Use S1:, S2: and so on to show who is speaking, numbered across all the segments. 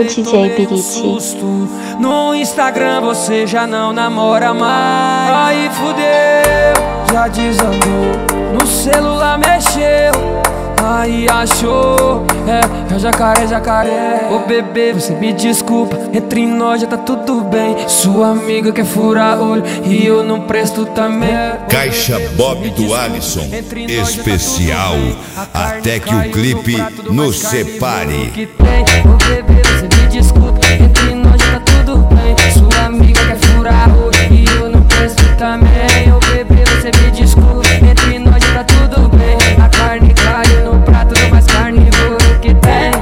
S1: o DJ Biriti.
S2: No Instagram você já não namora mais. Aí fudeu, já desandou. No celular mexeu, aí achou, é jacaré, jacaré. Ô bebê, você me desculpa, entre nós já tá tudo bem. Sua amiga quer furar olho e eu não presto também.
S3: Caixa Bob do Alisson, especial, até que o clipe nos separe.
S2: Ô bebê, você me desculpa, entre nós já tá tudo bem. Sua amiga quer furar olho e eu não presto também. Ô bebê, você me desculpa, entre nós já tá tudo bem. A carne caiu no prato do mais carnívoro que tem.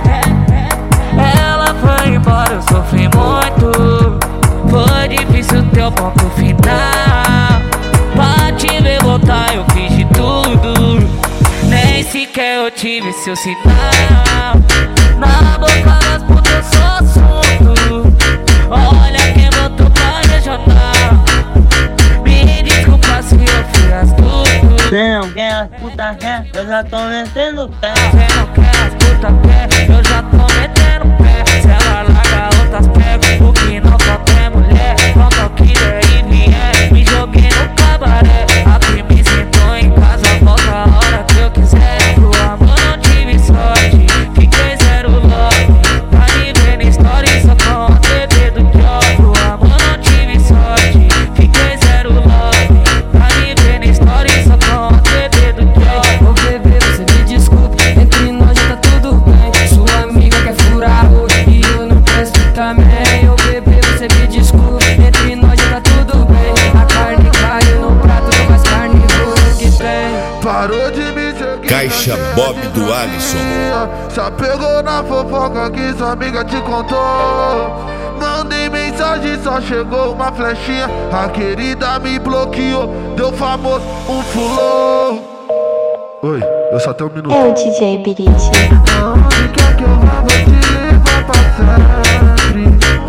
S4: Ela foi embora, eu sofri muito. Foi difícil ter o ponto final. Pra te ver voltar eu fiz de tudo. Nem sequer eu tive seu sinal. Na boca das putas eu sou assunto. Olha quem botou pra regional. Me desculpa se eu fui astuto.
S5: Cê não quer as puta quer, eu já tô metendo o pé.
S4: Cê não quer as puta quer, eu já tô metendo o pé. Se ela larga outras pega, o que não falta é mulher. Pronto ao que der e vier, me joguei no cabaré. Aqui me sentou em casa, volta a hora que eu quiser. Pro amor não tive sorte, fiquei zero love. Pra me ver na história só com a TV do job. Pro amor não tive sorte, fiquei zero love. Pra me ver na história só com a TV do job.
S2: Ô bebê, você me desculpa, entre nós já tá tudo bem. Sua amiga quer furar olho e eu não presto também. Ô bebê, você me desculpa, entre nós já tá tudo bem. A carne caiu no prato do mais carnívoro que tem.
S6: Parou de me seguir.
S3: Caixa Bob do Alisson.
S6: Já pegou na fofoca que sua amiga te contou. Mandei mensagem, só chegou uma flechinha. A querida me bloqueou, deu famoso, um fulô. Oi, eu só tenho um minuto.
S1: É o DJ Biriti.
S6: Aonde quer que eu vá, vou te levar pra sempre.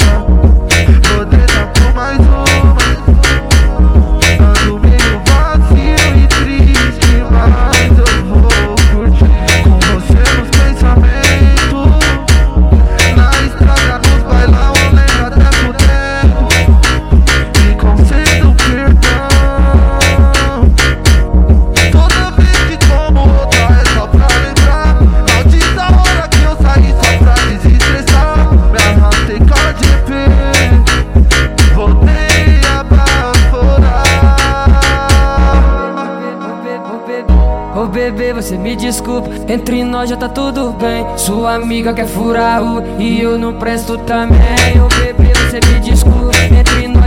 S6: Vou deixar por mais uma. Ando meio vazio e triste, mas eu vou curtir com você nos pensamentos. Na estrada, nos bailão, eu lembro até por dentro. Me concedo perdão. Toda vez que como outra é só pra lembrar. Maldita hora que eu saí só pra desestressar. Me arrastei com a GP, voltei a baforar.
S2: Ô bebê, você me desculpa, entre nós já tá tudo bem. Sua amiga quer furar o e eu não presto também. Ô bebê, você me desculpa, entre nós